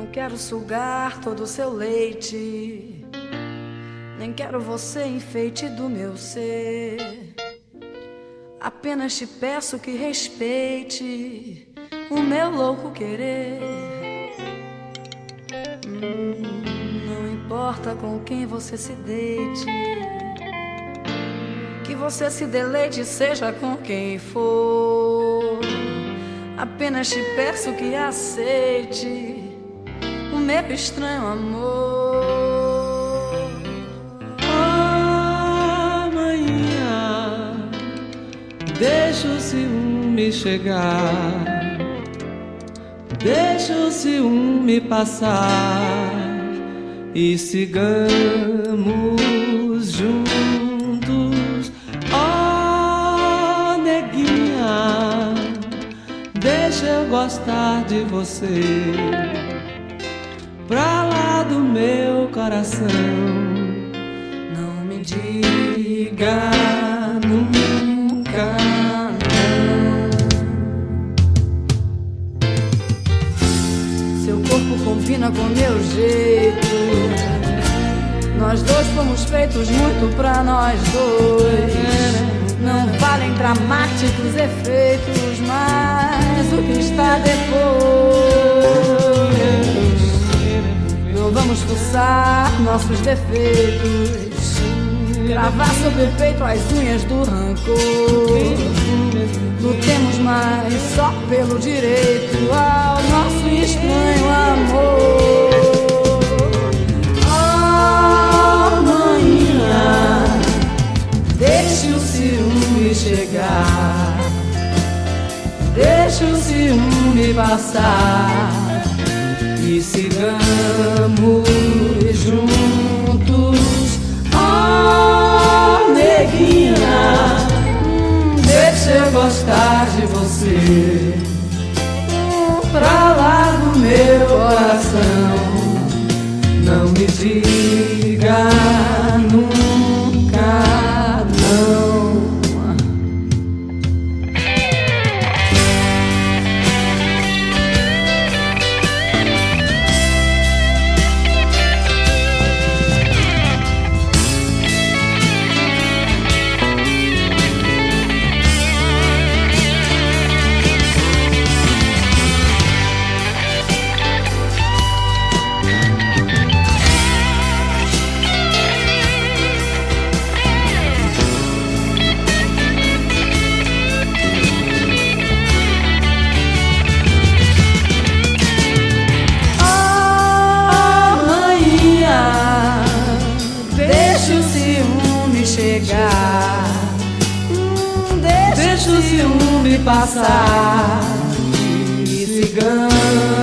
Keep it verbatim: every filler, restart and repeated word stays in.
Não quero sugar todo o seu leite, nem quero você enfeite do meu ser. Apenas te peço que respeite o meu louco querer. hum, Não importa com quem você se deite, que você se deleite seja com quem for. Apenas te peço que aceite o meu estranho amor. Amanhã deixa o ciúme chegar, deixa o ciúme passar e sigamos juntos. Oh, neguinha, deixa eu gostar de você, pra lá do meu coração. Não me diga nunca não. Seu corpo combina com meu jeito, nós dois fomos feitos muito pra nós dois. Não valem dramáticos efeitos, mas o que está depois. Não vamos fuçar nossos defeitos, gravar sobre o peito as unhas do rancor. Lutemos mais só pelo direito ao nosso estranho amor. Amanhã deixe o ciúme chegar, deixe o ciúme passar e sigamos juntos. Oh, neguinha, deixa eu gostar de você, pra lá do meu coração. Não me diga nunca não. Chegar, hum, deixa, deixa o ciúme passar e sigamos